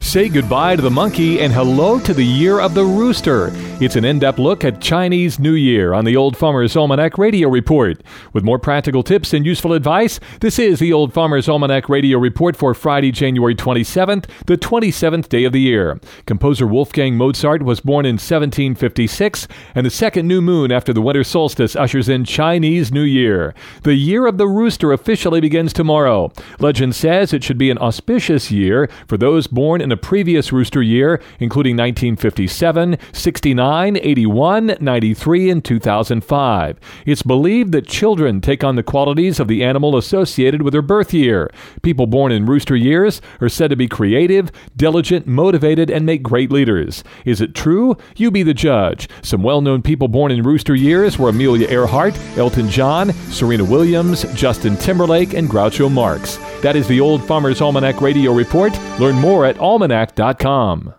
Say goodbye to the monkey and hello to the year of the rooster. It's an in-depth look at Chinese New Year on the Old Farmer's Almanac Radio Report. With more practical tips and useful advice, this is the Old Farmer's Almanac Radio Report for Friday, January 27th, the 27th day of the year. Composer Wolfgang Mozart was born in 1756, and the second new moon after the winter solstice ushers in Chinese New Year. The year of the rooster officially begins tomorrow. Legend says it should be an auspicious year for those born in a previous rooster year, including 1957, 69, 81, 93, and 2005. It's believed that children take on the qualities of the animal associated with their birth year. People born in rooster years are said to be creative, diligent, motivated, and make great leaders. Is it true? You be the judge. Some well-known people born in rooster years were Amelia Earhart, Elton John, Serena Williams, Justin Timberlake, and Groucho Marx. That is the Old Farmer's Almanac Radio Report. Learn more at almanac.com.